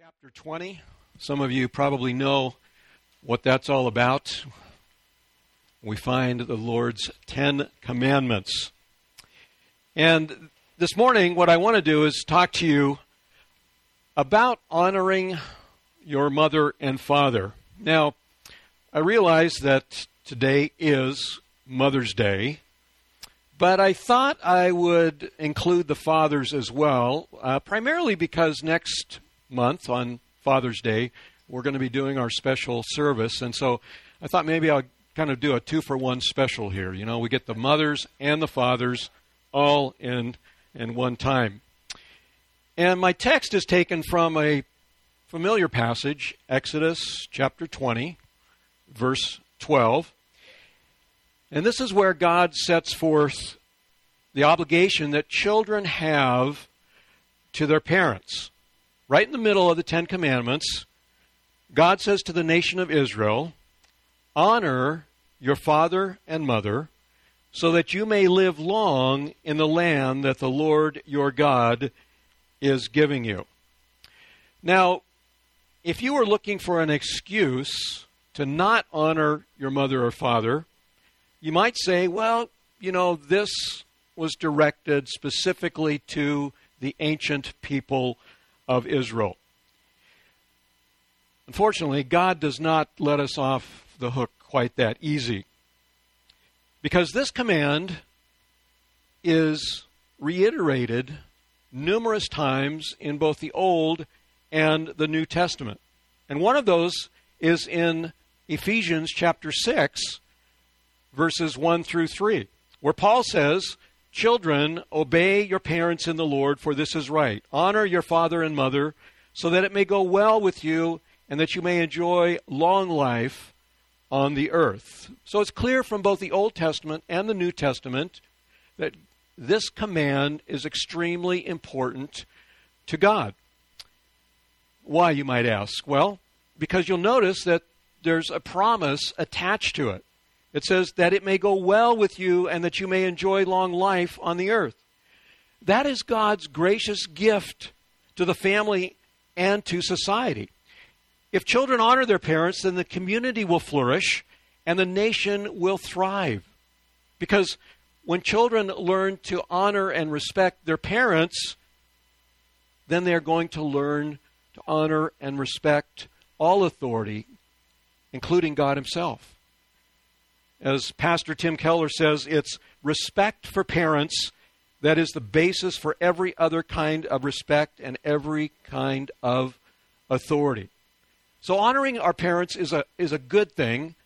Chapter 20. Some of you probably know what that's all about. We find the Lord's 10 Commandments. And this morning, what I want to do is talk to you about honoring your mother and father. Now, I realize that today is Mother's Day, but I thought I would include the fathers as well, primarily because next month on Father's Day, we're going to be doing our special service. And so I thought maybe I'll kind of do a 2-for-1 special here. You know, we get the mothers and the fathers all in one time. And my text is taken from a familiar passage, Exodus chapter 20, verse 12. And this is where God sets forth the obligation that children have to their parents. Right in the middle of the 10 Commandments, God says to the nation of Israel, honor your father and mother so that you may live long in the land that the Lord your God is giving you. Now, if you were looking for an excuse to not honor your mother or father, you might say, well, you know, this was directed specifically to the ancient people of Israel. Unfortunately, God does not let us off the hook quite that easy, because this command is reiterated numerous times in both the Old and the New Testament. And one of those is in Ephesians chapter 6, verses 1 through 3, where Paul says, children, obey your parents in the Lord, for this is right. Honor your father and mother, so that it may go well with you and that you may enjoy long life on the earth. So it's clear from both the Old Testament and the New Testament that this command is extremely important to God. Why, you might ask? Well, because you'll notice that there's a promise attached to it. It says that it may go well with you and that you may enjoy long life on the earth. That is God's gracious gift to the family and to society. If children honor their parents, then the community will flourish and the nation will thrive. Because when children learn to honor and respect their parents, then they're going to learn to honor and respect all authority, including God himself. As Pastor Tim Keller says, it's respect for parents that is the basis for every other kind of respect and every kind of authority. So honoring our parents is a good thing.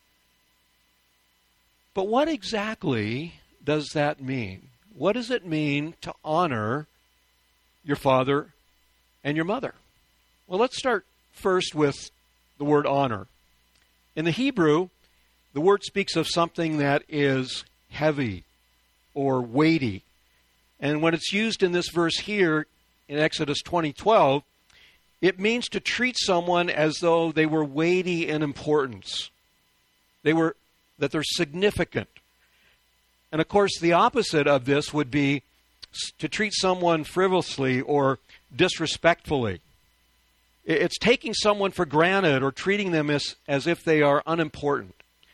But what exactly does that mean? What does it mean to honor your father and your mother? Well, let's start first with the word honor. In the Hebrew, the word speaks of something that is heavy or weighty. And when it's used in this verse here in Exodus 20:12, it means to treat someone as though they were weighty in importance. That they're significant. And of course, the opposite of this would be to treat someone frivolously or disrespectfully. It's taking someone for granted or treating them as if they are unimportant.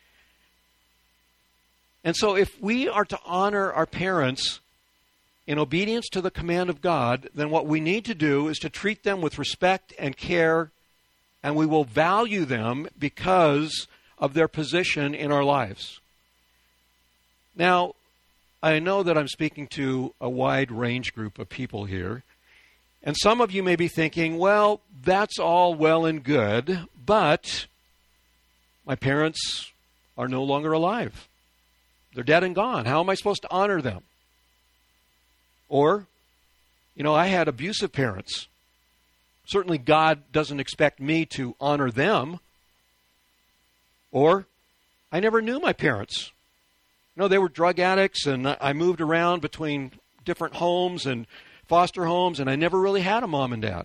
And so if we are to honor our parents in obedience to the command of God, then what we need to do is to treat them with respect and care, and we will value them because of their position in our lives. Now, I know that I'm speaking to a wide range group of people here, and some of you may be thinking, well, that's all well and good, but my parents are no longer alive. They're dead and gone. How am I supposed to honor them? Or, you know, I had abusive parents. Certainly God doesn't expect me to honor them. Or, I never knew my parents. You know, they were drug addicts, and I moved around between different homes and foster homes, and I never really had a mom and dad.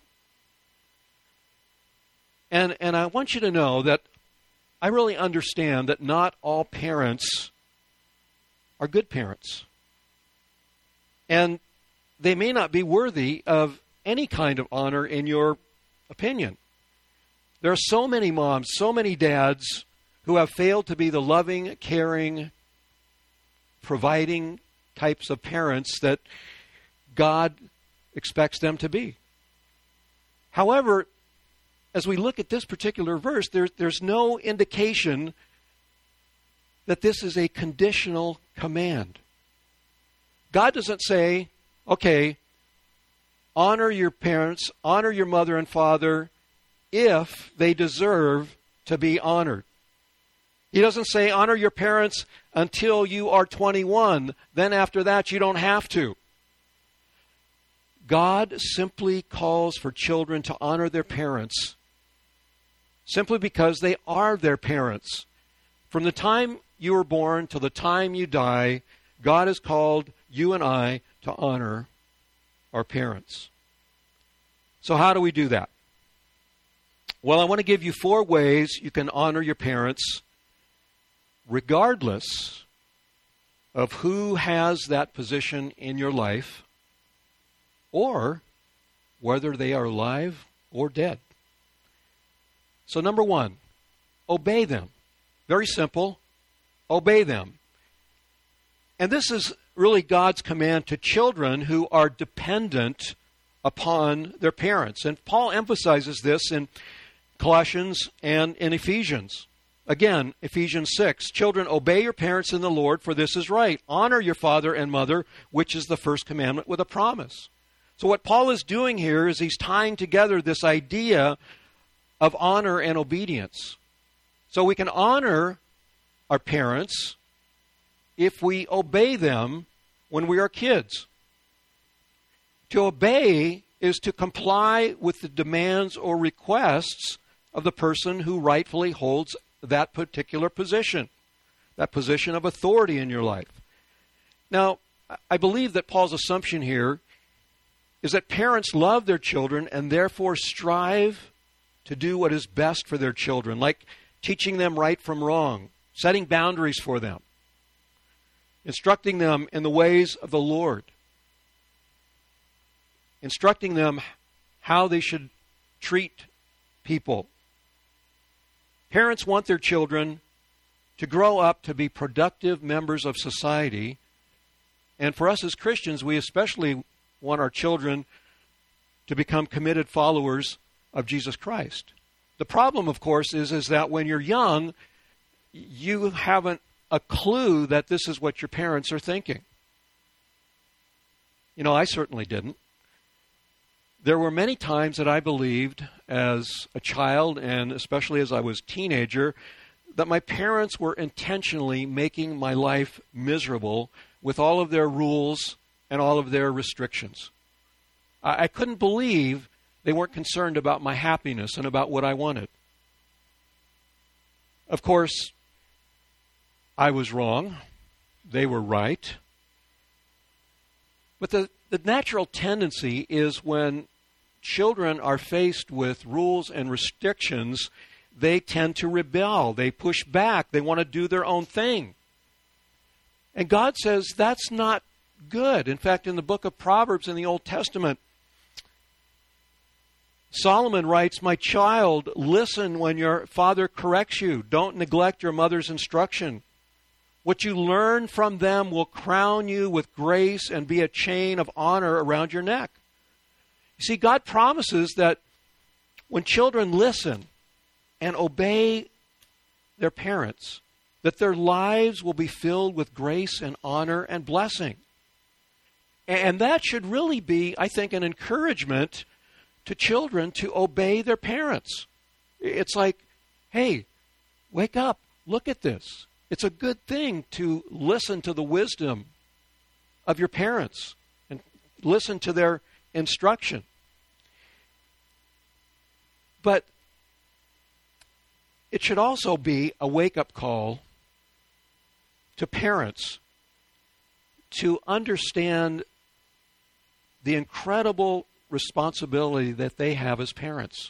And I want you to know that I really understand that not all parents are good parents. And they may not be worthy of any kind of honor in your opinion. There are so many moms, so many dads who have failed to be the loving, caring, providing types of parents that God expects them to be. However, as we look at this particular verse, there's no indication that this is a conditional command. God doesn't say, okay, honor your parents, honor your mother and father if they deserve to be honored. He doesn't say honor your parents until you are 21. Then after that, you don't have to. God simply calls for children to honor their parents simply because they are their parents. From the time you were born till the time you die, God has called you and I to honor our parents. So how do we do that? Well, I want to give you 4 ways you can honor your parents regardless of who has that position in your life or whether they are alive or dead. So number 1, obey them. Very simple. Obey them. And this is really God's command to children who are dependent upon their parents. And Paul emphasizes this in Colossians and in Ephesians. Again, Ephesians 6, children, obey your parents in the Lord, for this is right. Honor your father and mother, which is the first commandment with a promise. So what Paul is doing here is he's tying together this idea of honor and obedience. So we can honor our parents if we obey them when we are kids. To obey is to comply with the demands or requests of the person who rightfully holds that particular position, that position of authority in your life. Now, I believe that Paul's assumption here is that parents love their children and therefore strive to do what is best for their children, like teaching them right from wrong, setting boundaries for them, instructing them in the ways of the Lord, instructing them how they should treat people. Parents want their children to grow up to be productive members of society. And for us as Christians, we especially want our children to become committed followers of Jesus Christ. The problem, of course, is that when you're young, you haven't a clue that this is what your parents are thinking. You know, I certainly didn't. There were many times that I believed as a child, and especially as I was a teenager, that my parents were intentionally making my life miserable with all of their rules and all of their restrictions. I couldn't believe they weren't concerned about my happiness and about what I wanted. Of course, I was wrong. They were right. But the natural tendency is when children are faced with rules and restrictions, they tend to rebel. They push back. They want to do their own thing. And God says that's not good. In fact, in the book of Proverbs in the Old Testament, Solomon writes, "My child, listen when your father corrects you. Don't neglect your mother's instruction. What you learn from them will crown you with grace and be a chain of honor around your neck." You see, God promises that when children listen and obey their parents, that their lives will be filled with grace and honor and blessing. And that should really be, I think, an encouragement to children to obey their parents. It's like, hey, wake up, look at this. It's a good thing to listen to the wisdom of your parents and listen to their instruction. But it should also be a wake-up call to parents to understand the incredible responsibility that they have as parents.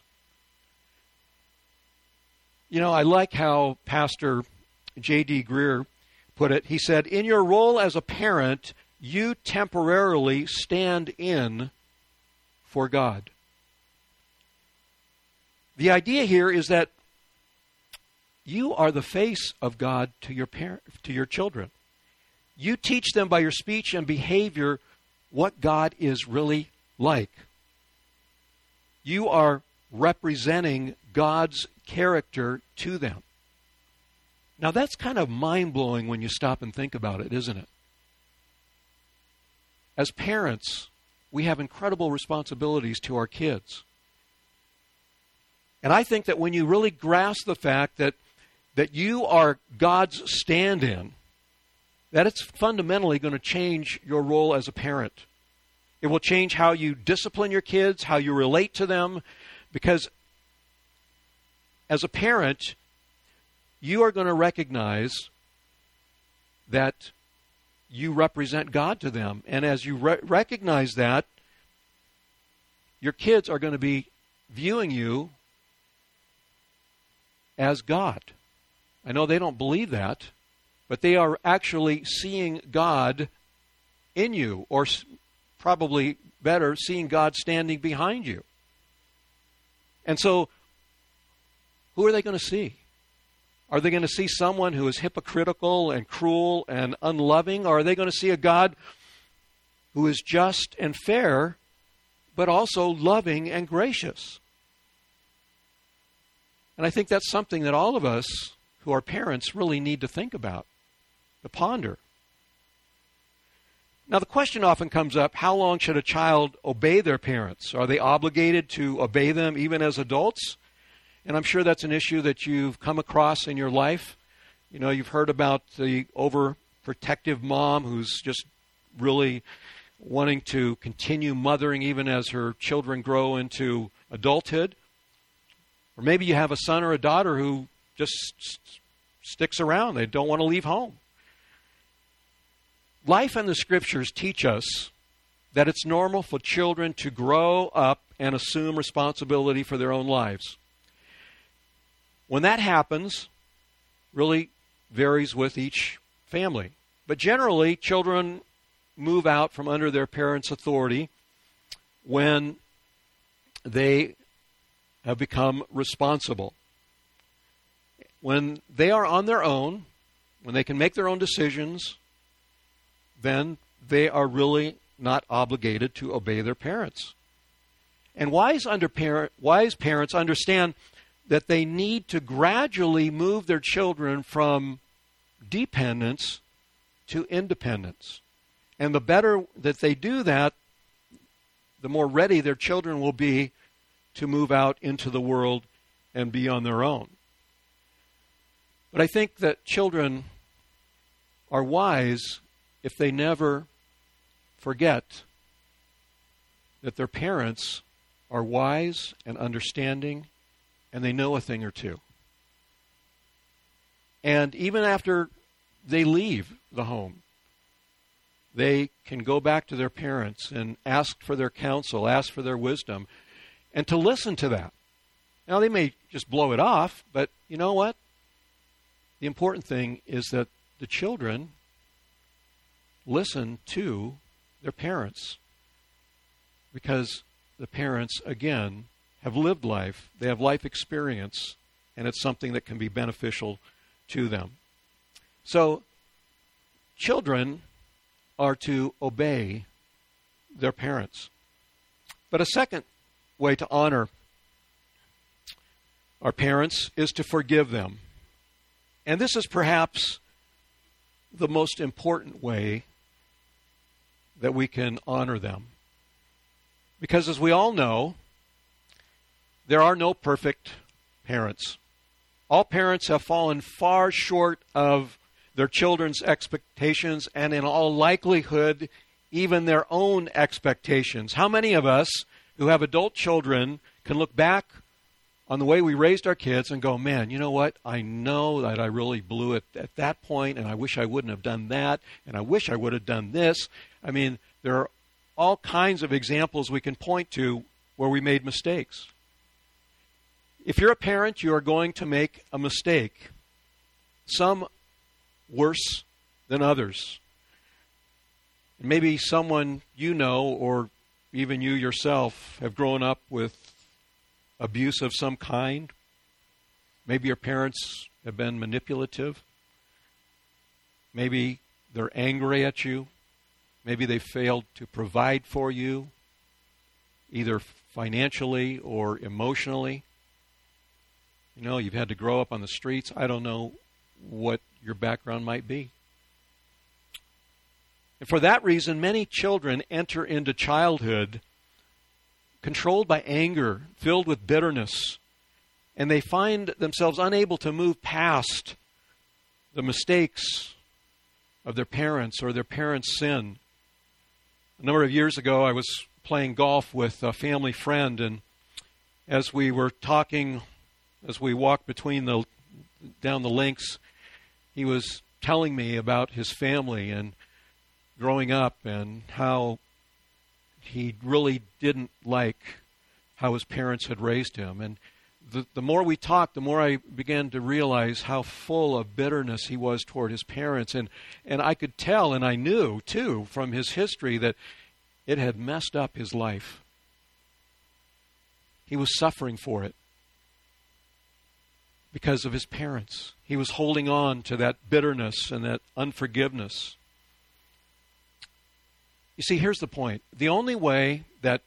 You know, I like how Pastor J.D. Greer put it. He said, "In your role as a parent, you temporarily stand in for God." The idea here is that you are the face of God to your children. You teach them by your speech and behavior what God is really like. You are representing God's character to them. Now that's kind of mind-blowing when you stop and think about it, isn't it? As parents, we have incredible responsibilities to our kids. And I think that when you really grasp the fact that you are God's stand-in, that it's fundamentally going to change your role as a parent. It will change how you discipline your kids, how you relate to them, because as a parent, you are going to recognize that you represent God to them. And as you recognize that, your kids are going to be viewing you as God. I know they don't believe that, but they are actually seeing God in you, or probably better, seeing God standing behind you. And so, who are they going to see? Are they going to see someone who is hypocritical and cruel and unloving? Or are they going to see a God who is just and fair, but also loving and gracious? And I think that's something that all of us who are parents really need to think about, to ponder. Now, the question often comes up, how long should a child obey their parents? Are they obligated to obey them even as adults? And I'm sure that's an issue that you've come across in your life. You know, you've heard about the overprotective mom who's just really wanting to continue mothering even as her children grow into adulthood. Or maybe you have a son or a daughter who just sticks around. They don't want to leave home. Life and the Scriptures teach us that it's normal for children to grow up and assume responsibility for their own lives. When that happens, really varies with each family. But generally, children move out from under their parents' authority when they have become responsible. When they are on their own, when they can make their own decisions, then they are really not obligated to obey their parents. And wise parents understand that they need to gradually move their children from dependence to independence. And the better that they do that, the more ready their children will be to move out into the world and be on their own. But I think that children are wise if they never forget that their parents are wise and understanding, and they know a thing or two. And even after they leave the home, they can go back to their parents and ask for their counsel, ask for their wisdom, and to listen to that. Now, they may just blow it off, but you know what? The important thing is that the children listen to their parents, because the parents, again, have lived life. They have life experience, and it's something that can be beneficial to them. So, children are to obey their parents. But a second way to honor our parents is to forgive them. And this is perhaps the most important way that we can honor them. Because as we all know, there are no perfect parents. All parents have fallen far short of their children's expectations, and in all likelihood, even their own expectations. How many of us who have adult children can look back on the way we raised our kids and go, man, you know what? I know that I really blew it at that point, and I wish I wouldn't have done that, and I wish I would have done this. I mean, there are all kinds of examples we can point to where we made mistakes. If you're a parent, you are going to make a mistake, some worse than others. Maybe someone you know, or even you yourself, have grown up with abuse of some kind. Maybe your parents have been manipulative. Maybe they're angry at you. Maybe they failed to provide for you, either financially or emotionally. You know, you've had to grow up on the streets. I don't know what your background might be. And for that reason, many children enter into childhood controlled by anger, filled with bitterness, and they find themselves unable to move past the mistakes of their parents or their parents' sin. A number of years ago, I was playing golf with a family friend, and as we were talking, as we walked down the links, he was telling me about his family and growing up and how he really didn't like how his parents had raised him. And the more we talked, the more I began to realize how full of bitterness he was toward his parents. And I could tell, and I knew, too, from his history that it had messed up his life. He was suffering for it because of his parents. He was holding on to that bitterness and that unforgiveness. You see, here's the point. The only way that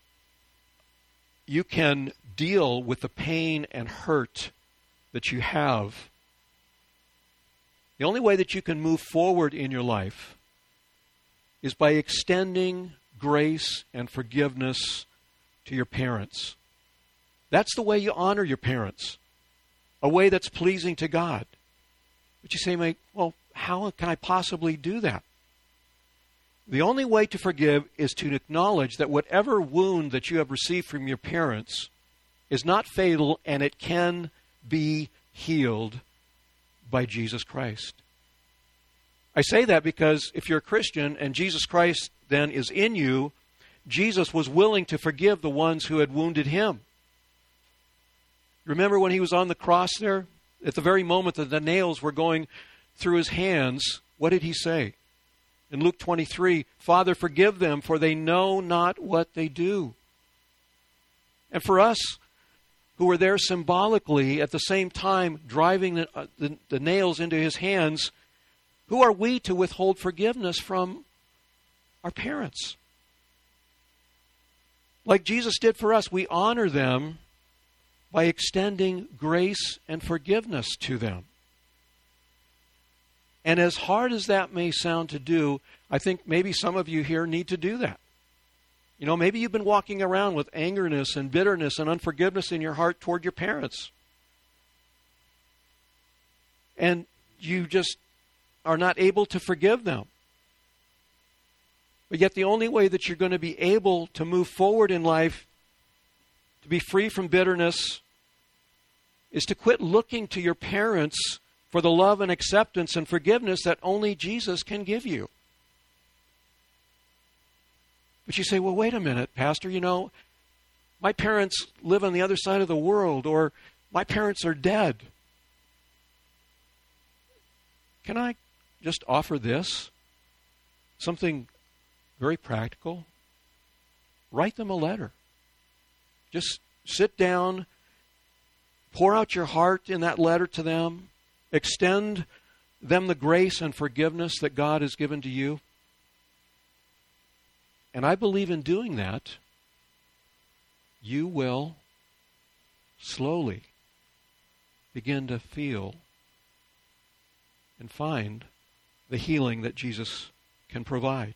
you can deal with the pain and hurt that you have, the only way that you can move forward in your life is by extending grace and forgiveness to your parents. That's the way you honor your parents, a way that's pleasing to God. But you say, mate, well, how can I possibly do that? The only way to forgive is to acknowledge that whatever wound that you have received from your parents is not fatal, and it can be healed by Jesus Christ. I say that because if you're a Christian and Jesus Christ then is in you, Jesus was willing to forgive the ones who had wounded him. Remember when he was on the cross there? At the very moment that the nails were going through his hands, what did he say? In Luke 23, Father, forgive them, for they know not what they do. And for us, who were there symbolically at the same time driving the nails into his hands, who are we to withhold forgiveness from our parents? Like Jesus did for us, we honor them by extending grace and forgiveness to them. And as hard as that may sound to do, I think maybe some of you here need to do that. You know, maybe you've been walking around with angerness and bitterness and unforgiveness in your heart toward your parents. And you just are not able to forgive them. But yet the only way that you're going to be able to move forward in life, to be free from bitterness, is to quit looking to your parents for the love and acceptance and forgiveness that only Jesus can give you. But you say, well, wait a minute, Pastor, you know, my parents live on the other side of the world, or my parents are dead. Can I just offer this? Something very practical. Write them a letter. Just sit down, pour out your heart in that letter to them, extend them the grace and forgiveness that God has given to you. And I believe in doing that, you will slowly begin to feel and find the healing that Jesus can provide.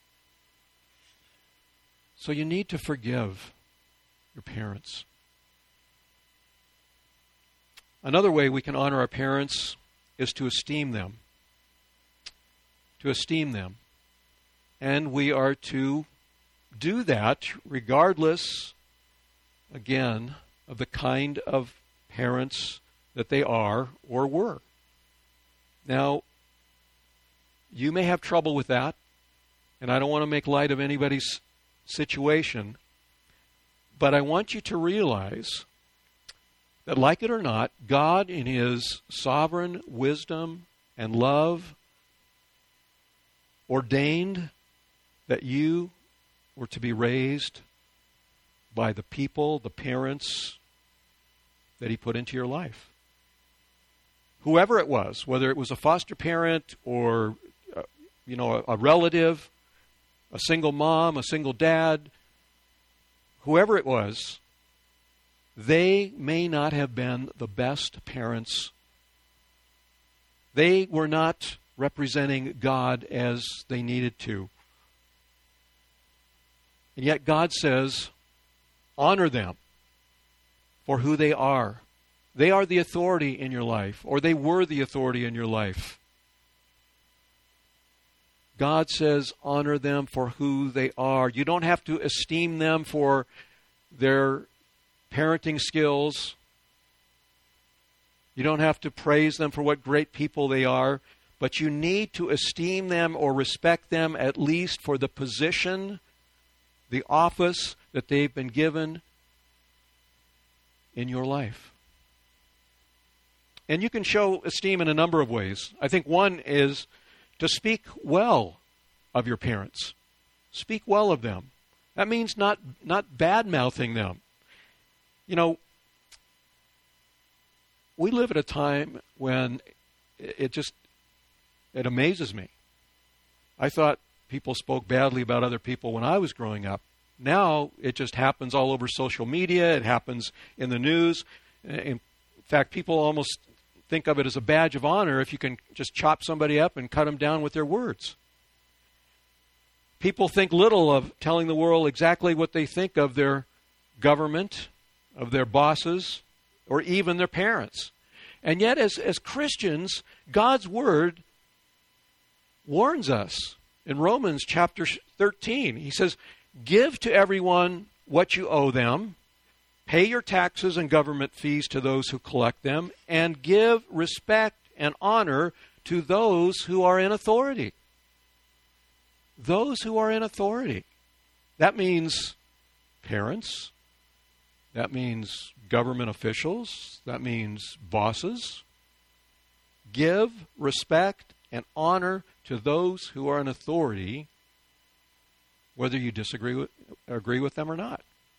So you need to forgive your parents. Another way we can honor our parents is to esteem them. To esteem them. And we are to do that regardless, again, of the kind of parents that they are or were. Now, you may have trouble with that, and I don't want to make light of anybody's situation, but I want you to realize that, like it or not, God in His sovereign wisdom and love ordained that you were to be raised by the people, the parents that he put into your life. Whoever it was, whether it was a foster parent or a relative, a single mom, a single dad, whoever it was, they may not have been the best parents. They were not representing God as they needed to. And yet God says, honor them for who they are. They are the authority in your life, or they were the authority in your life. God says, honor them for who they are. You don't have to esteem them for their parenting skills. You don't have to praise them for what great people they are, but you need to esteem them or respect them at least for the position, the office that they've been given in your life. And you can show esteem in a number of ways. I think one is to speak well of your parents. Speak well of them. That means not bad-mouthing them. We live at a time when it amazes me. I thought people spoke badly about other people when I was growing up. Now it just happens all over social media. It happens in the news. In fact, people almost think of it as a badge of honor if you can just chop somebody up and cut them down with their words. People think little of telling the world exactly what they think of their government, of their bosses, or even their parents. And yet, as Christians, God's Word warns us. In Romans chapter 13, he says, give to everyone what you owe them, pay your taxes and government fees to those who collect them, and give respect and honor to those who are in authority. Those who are in authority. That means parents. That means government officials. That means bosses. Give respect and honor to those who are in authority, whether you agree with them or not.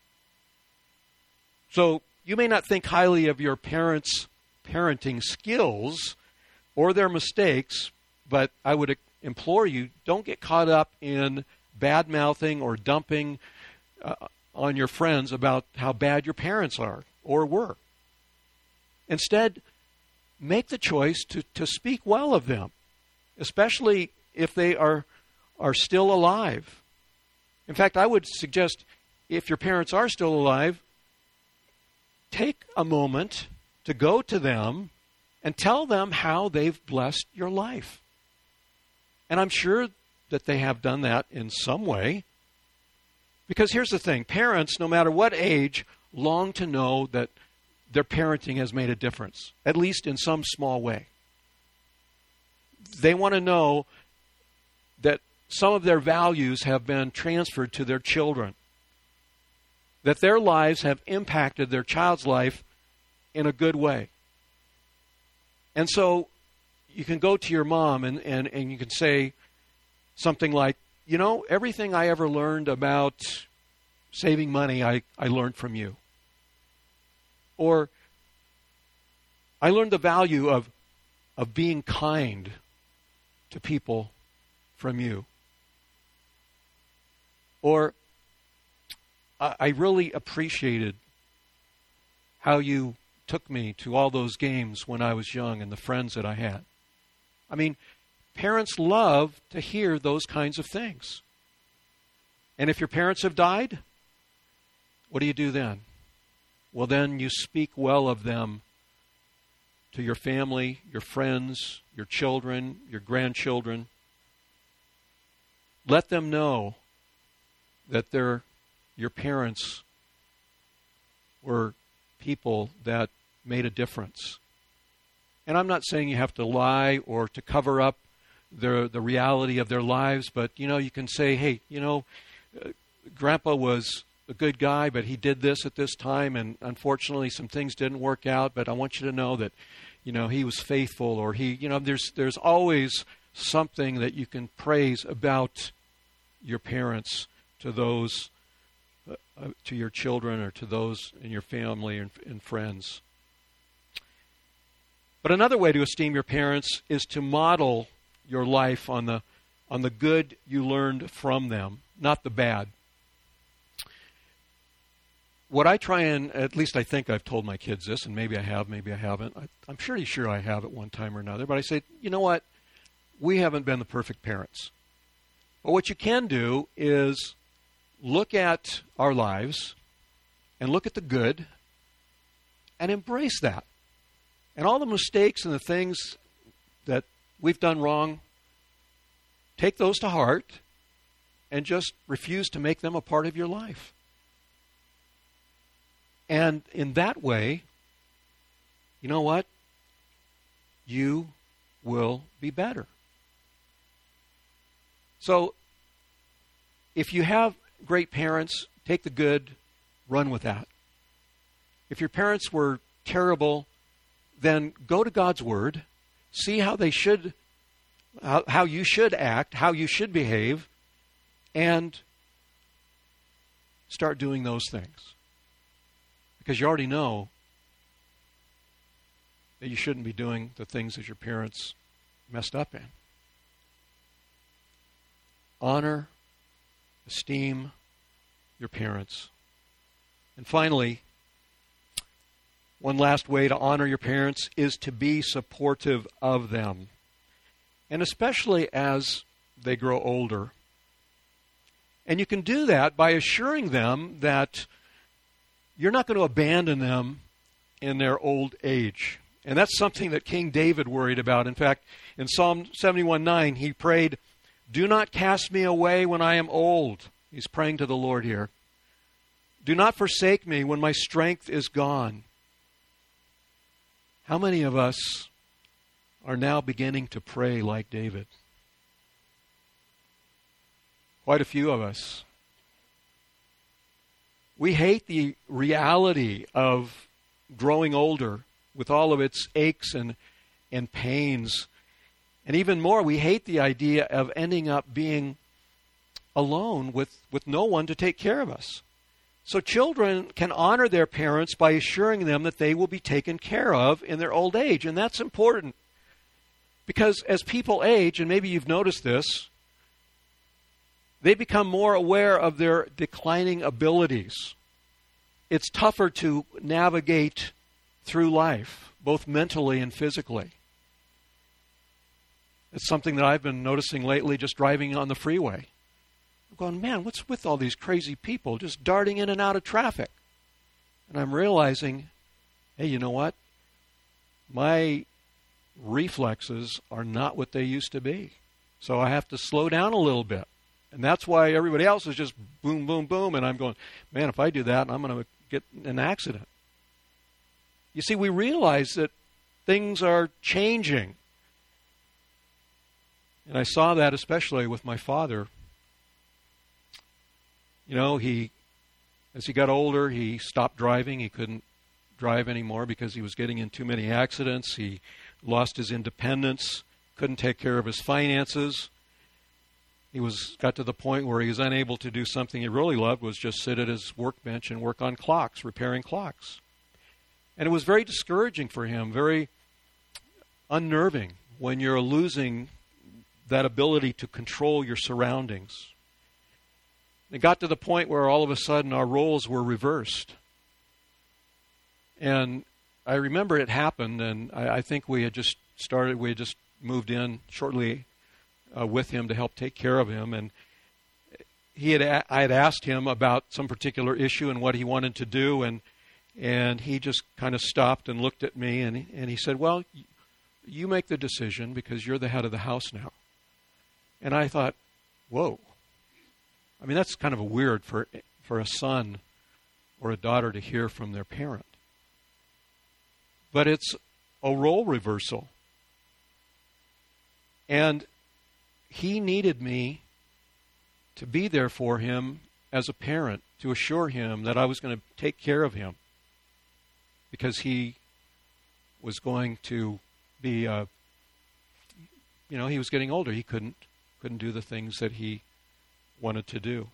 So you may not think highly of your parents' parenting skills or their mistakes, but I would implore you, don't get caught up in bad-mouthing or dumping on your friends about how bad your parents are or were. Instead, make the choice to speak well of them, especially if they are still alive. In fact, I would suggest if your parents are still alive, take a moment to go to them and tell them how they've blessed your life. And I'm sure that they have done that in some way. Because here's the thing, parents, no matter what age, long to know that their parenting has made a difference, at least in some small way. They want to know that some of their values have been transferred to their children, that their lives have impacted their child's life in a good way. And so you can go to your mom and you can say something like, everything I ever learned about saving money, I learned from you. Or, I learned the value of being kind to people from you. Or, I really appreciated how you took me to all those games when I was young and the friends that I had. I mean, parents love to hear those kinds of things. And if your parents have died, what do you do then? Well, then you speak well of them to your family, your friends, your children, your grandchildren. Let them know that your parents were people that made a difference. And I'm not saying you have to lie or to cover up the reality of their lives, but, you can say, hey, Grandpa was a good guy, but he did this at this time, and unfortunately some things didn't work out, but I want you to know that, he was faithful, or there's always something that you can praise about your parents to those, to your children or to those in your family and friends. But another way to esteem your parents is to model your life on the good you learned from them, not the bad. What I try and, at least I think I've told my kids this, and maybe I have, maybe I haven't. I'm pretty sure I have at one time or another. But I say, you know what? We haven't been the perfect parents. But what you can do is look at our lives and look at the good and embrace that. And all the mistakes and the things that we've done wrong, take those to heart and just refuse to make them a part of your life. And in that way, you know what? You will be better. So, if you have great parents, take the good, run with that. If your parents were terrible, then go to God's Word, see how they should, how you should act, how you should behave, and start doing those things. Because you already know that you shouldn't be doing the things that your parents messed up in. Honor, esteem your parents. And finally, one last way to honor your parents is to be supportive of them. And especially as they grow older. And you can do that by assuring them that you're not going to abandon them in their old age. And that's something that King David worried about. In fact, in Psalm 71:9, he prayed, "Do not cast me away when I am old." He's praying to the Lord here. "Do not forsake me when my strength is gone." How many of us are now beginning to pray like David? Quite a few of us. We hate the reality of growing older with all of its aches and pains. And even more, we hate the idea of ending up being alone with no one to take care of us. So children can honor their parents by assuring them that they will be taken care of in their old age. And that's important. Because as people age, and maybe you've noticed this, they become more aware of their declining abilities. It's tougher to navigate through life, both mentally and physically. It's something that I've been noticing lately just driving on the freeway. I'm going, man, what's with all these crazy people just darting in and out of traffic? And I'm realizing, hey, you know what? My reflexes are not what they used to be. So I have to slow down a little bit. And that's why everybody else is just boom, boom, boom. And I'm going, man, if I do that, I'm going to get in an accident. You see, we realize that things are changing. And I saw that especially with my father. You know, as he got older, he stopped driving. He couldn't drive anymore because he was getting in too many accidents. He lost his independence, couldn't take care of his finances. He got to the point where he was unable to do something he really loved, was just sit at his workbench and work on clocks, repairing clocks. And it was very discouraging for him, very unnerving when you're losing that ability to control your surroundings. It got to the point where all of a sudden our roles were reversed. And I remember it happened, and I think we had just moved in shortly with him to help take care of him. And I had asked him about some particular issue and what he wanted to do, and he just kind of stopped and looked at me, and he said, well, you make the decision because you're the head of the house now. And I thought, whoa. I mean, that's kind of weird for a son or a daughter to hear from their parent. But it's a role reversal. And he needed me to be there for him as a parent, to assure him that I was going to take care of him because he was going to be, he was getting older. He couldn't do the things that he wanted to do.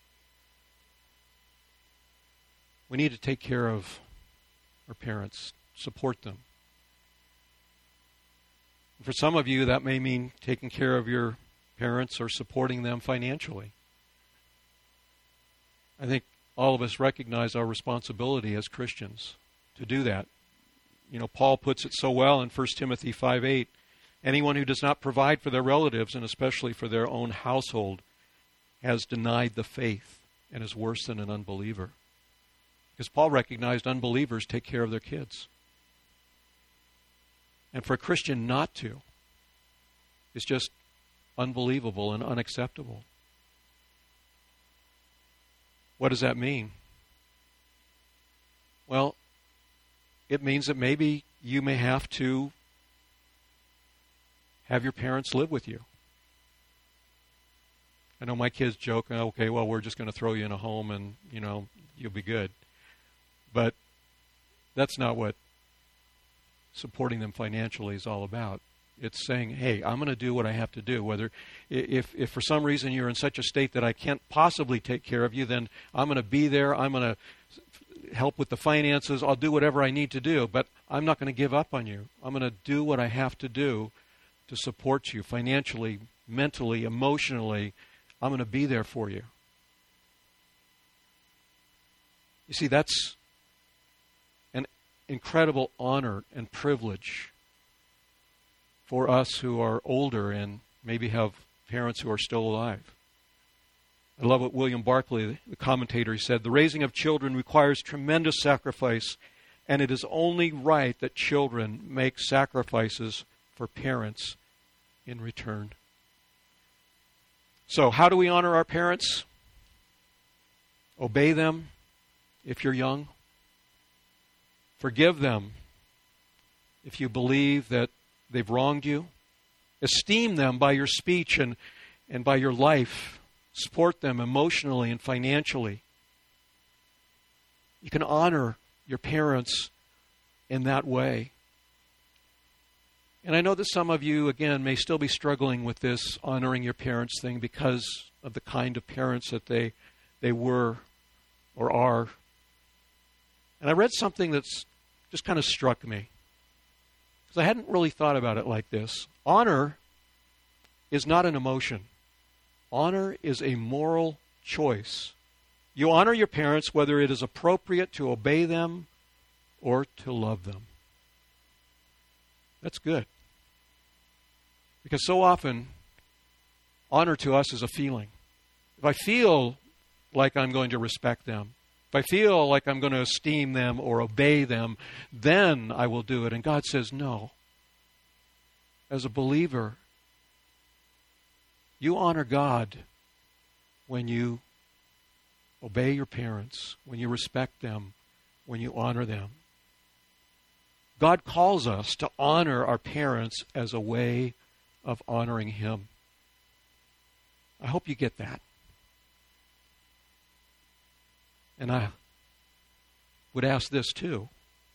We need to take care of our parents. support them. For some of you, that may mean taking care of your parents or supporting them financially. I think all of us recognize our responsibility as Christians to do that. You know, Paul puts it so well in 1 Timothy 5:8, anyone who does not provide for their relatives, and especially for their own household, has denied the faith and is worse than an unbeliever. Because Paul recognized unbelievers take care of their kids. And for a Christian not to is just unbelievable and unacceptable. What does that mean? Well, it means that maybe you may have to have your parents live with you. I know my kids joke, okay, well, we're just going to throw you in a home and, you'll be good. But that's not what supporting them financially is all about. It's saying, hey, I'm going to do what I have to do. Whether if for some reason you're in such a state that I can't possibly take care of you, then I'm going to be there. I'm going to help with the finances. I'll do whatever I need to do, but I'm not going to give up on you. I'm going to do what I have to do to support you financially, mentally, emotionally. I'm going to be there for you. You see, that's an incredible honor and privilege for us who are older and maybe have parents who are still alive. I love what William Barclay, the commentator, said, the raising of children requires tremendous sacrifice, and it is only right that children make sacrifices for parents in return. So, how do we honor our parents? Obey them if you're young. Forgive them if you believe that they've wronged you. Esteem them by your speech and by your life. Support them emotionally and financially. You can honor your parents in that way. And I know that some of you, again, may still be struggling with this honoring your parents thing because of the kind of parents that they were or are. And I read something that's just kind of struck me, because I hadn't really thought about it like this. Honor is not an emotion. Honor is a moral choice. You honor your parents whether it is appropriate to obey them or to love them. That's good. Because so often, honor to us is a feeling. If I feel like I'm going to respect them, if I feel like I'm going to esteem them or obey them, then I will do it. And God says, no. As a believer, you honor God when you obey your parents, when you respect them, when you honor them. God calls us to honor our parents as a way of honoring Him. I hope you get that. And I would ask this too.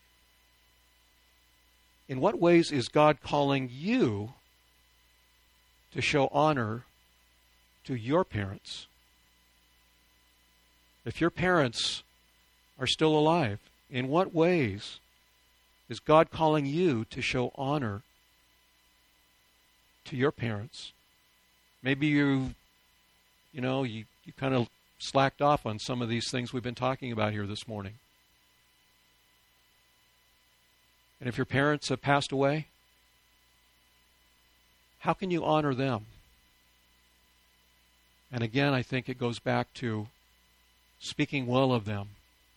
In what ways is God calling you to show honor to your parents? If your parents are still alive, in what ways is God calling you to show honor to your parents? Maybe you kind of slacked off on some of these things we've been talking about here this morning. And if your parents have passed away, how can you honor them? And again, I think it goes back to speaking well of them,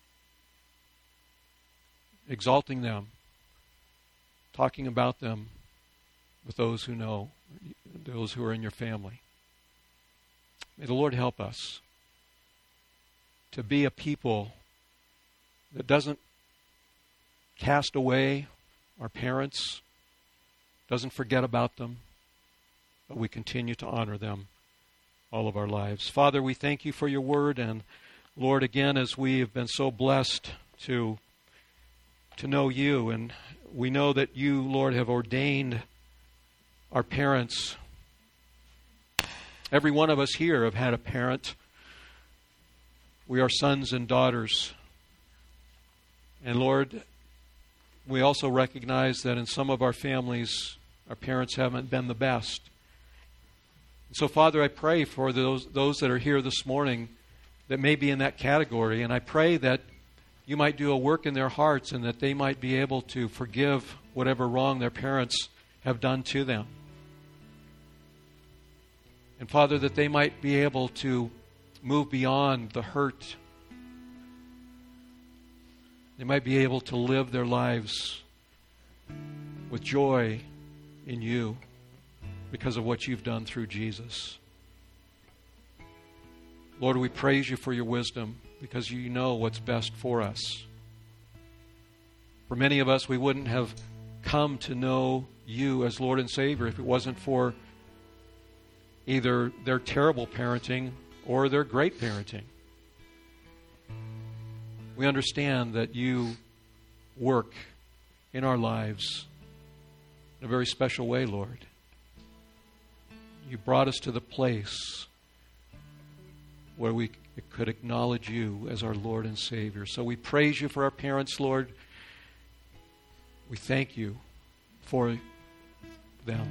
exalting them, talking about them with those who know, those who are in your family. May the Lord help us to be a people that doesn't cast away our parents, doesn't forget about them, but we continue to honor them all of our lives. Father, we thank you for your word, and Lord, again, as we have been so blessed to know you, and we know that you, Lord, have ordained our parents. Every one of us here have had a parent. We are sons and daughters. And Lord, we also recognize that in some of our families, our parents haven't been the best. So, Father, I pray for those that are here this morning that may be in that category, and I pray that you might do a work in their hearts and that they might be able to forgive whatever wrong their parents have done to them. And, Father, that they might be able to move beyond the hurt. They might be able to live their lives with joy in you because of what you've done through Jesus. Lord, we praise you for your wisdom because you know what's best for us. For many of us, we wouldn't have come to know you as Lord and Savior if it wasn't for either their terrible parenting or their great parenting. We understand that you work in our lives in a very special way, Lord. You brought us to the place where we could acknowledge you as our Lord and Savior. So we praise you for our parents, Lord. We thank you for them.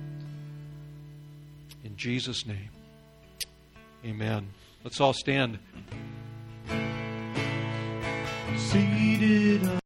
In Jesus' name, amen. Let's all stand. Seated